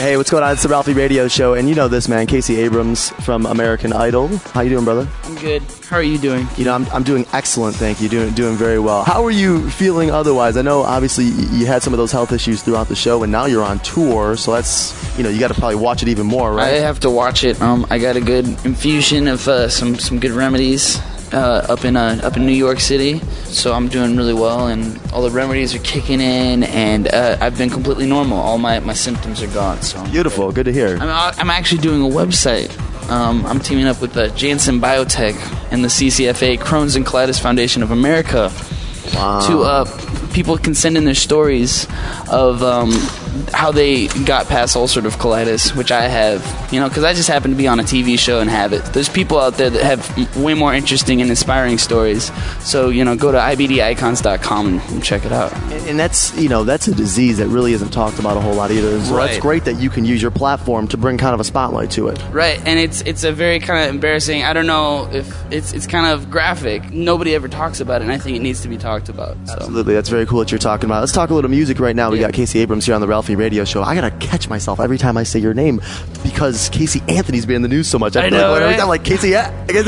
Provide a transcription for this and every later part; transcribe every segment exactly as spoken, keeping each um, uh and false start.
Hey, what's going on? It's the Ralphie Radio Show, and you know this man, Casey Abrams from American Idol. How you doing, brother? I'm good. How are you doing? You know, I'm I'm doing excellent, thank you. Doing doing very well. How are you feeling otherwise? I know, obviously, you had some of those health issues throughout the show, and now you're on tour, so that's, you know, you got to probably watch it even more, right? I have to watch it. Um, I got a good infusion of uh, some some good remedies uh, up in uh, up in New York City, so I'm doing really well, and all the remedies are kicking in, and uh, I've been completely normal. All my, my symptoms are gone. So beautiful. Good to hear. I'm I'm actually doing a website. Um, I'm teaming up with the Janssen Biotech and the C C F A, Crohn's and Colitis Foundation of America. Wow. To uh, people can send in their stories of um, how they got past ulcerative colitis, which I have, you know, because I just happen to be on a T V show and have it. There's people out there that have way more interesting and inspiring stories. So, you know, go to I B D icons dot com and, and check it out. And, and that's, you know, that's a disease that really isn't talked about a whole lot either. So right. That's great that you can use your platform to bring kind of a spotlight to it. Right, and it's it's a very kind of embarrassing. I don't know if it's it's kind of graphic. Nobody ever talks about it, and I think it needs to be talked about. So. Absolutely, that's very cool that you're talking about. Let's talk a little music right now. We yeah. got Casey Abrams here on the Ralphie Radio Show. I gotta catch myself every time I say your name because Casey Anthony's been in the news so much. I, I know, like, right? I'm like Casey, yeah, Casey,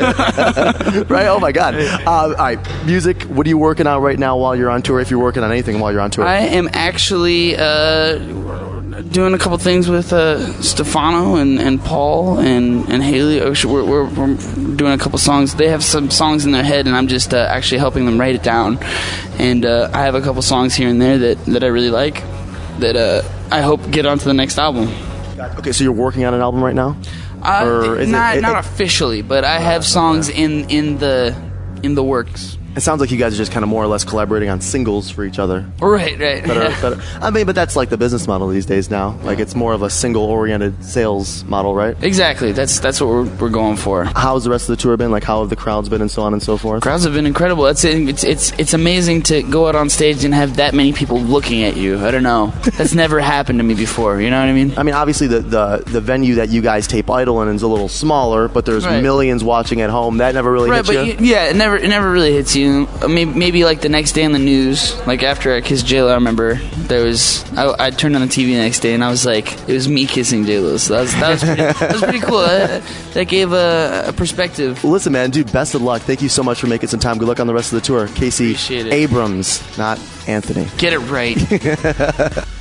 yeah. Right? Oh my God. Uh, all right, music. What are you working on right now while you're on tour? If you're working on anything while you're on tour, I am actually uh, doing a couple things with uh, Stefano and, and Paul and and Haley. We're, we're, we're doing a couple songs. They have some songs in their head, and I'm just uh, actually helping them write it down. And uh, I have a couple songs here and there that, that I really like that uh, I hope get onto the next album. Okay, so you're working on an album right now? Uh, Or is not it, it, not it, officially, but I have songs in, in the in the works. It sounds like you guys are just kind of more or less collaborating on singles for each other. Right, right. Better, better. I mean, but that's like the business model these days now. Like, it's more of a single-oriented sales model, right? Exactly. That's that's what we're we're going for. How's the rest of the tour been? Like, how have the crowds been, and so on and so forth? Crowds have been incredible. It's it's it's it's amazing to go out on stage and have that many people looking at you. I don't know. That's never happened to me before. You know what I mean? I mean, obviously the the, the venue that you guys tape Idol in is a little smaller, but there's Right. millions watching at home. That never really Right, hits but you. you, yeah, it never it never really hits you. Maybe maybe like the next day on the news, like after I kissed J Lo, I remember there was I, I turned on the T V the next day and I was like, it was me kissing J Lo. So that was that was pretty, that was pretty cool. That, that gave a, a perspective. Well, listen, man, dude, best of luck. Thank you so much for making some time. Good luck on the rest of the tour. Casey Appreciate it. Abrams, not Anthony. Get it right.